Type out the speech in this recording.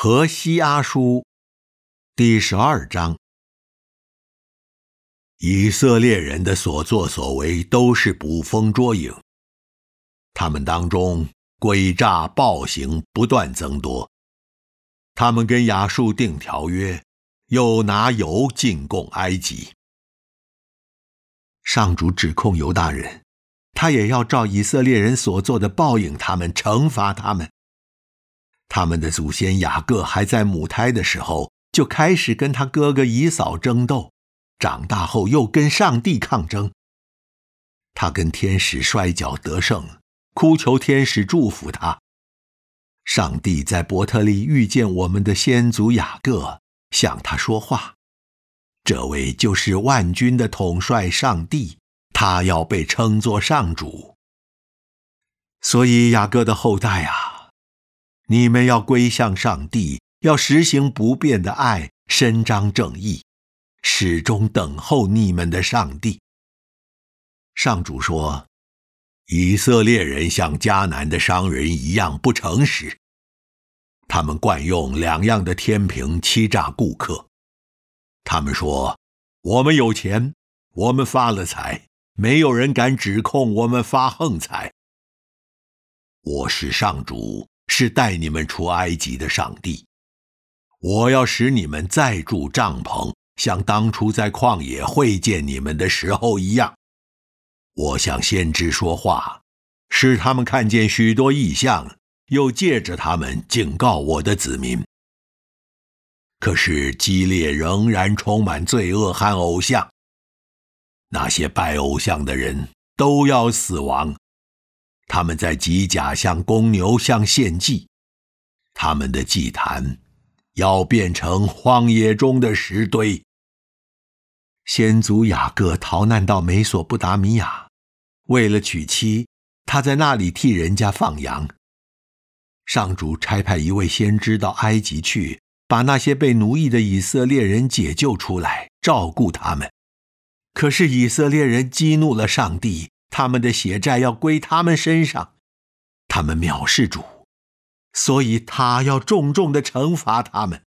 何西阿书第12章。以色列人的所作所为都是捕风捉影，他们当中诡诈暴行不断增多。他们跟亚述订条约，又拿油进贡埃及。上主指控犹大人，他也要照以色列人所做的报应他们，惩罚他们。他们的祖先雅各还在母胎的时候，就开始跟他哥哥以扫争斗，长大后又跟上帝抗争。他跟天使摔跤得胜，哭求天使祝福他。上帝在伯特利遇见我们的先祖雅各，向他说话。这位就是万军的统帅上帝，他要被称作上主。所以雅各的后代啊，你们要归向上帝，要实行不变的爱，伸张正义，始终等候你们的上帝。上主说，以色列人像迦南的商人一样不诚实，他们惯用两样的天平欺诈顾客。他们说，我们有钱，我们发了财，没有人敢指控我们发横财。我是上主，是带你们出埃及的上帝。我要使你们再筑帐篷，像当初在旷野会见你们的时候一样。我向先知说话，使他们看见许多异象，又借着他们警告我的子民。可是基列仍然充满罪恶和偶像，那些拜偶像的人都要死亡。他们在吉甲向公牛向献祭，他们的祭坛要变成荒野中的石堆。先祖雅各逃难到美索不达米亚，为了娶妻，他在那里替人家放羊。上主差派一位先知到埃及去，把那些被奴役的以色列人解救出来，照顾他们。可是以色列人激怒了上帝，他们的血债要归他们身上。他们藐视主，所以他要重重地惩罚他们。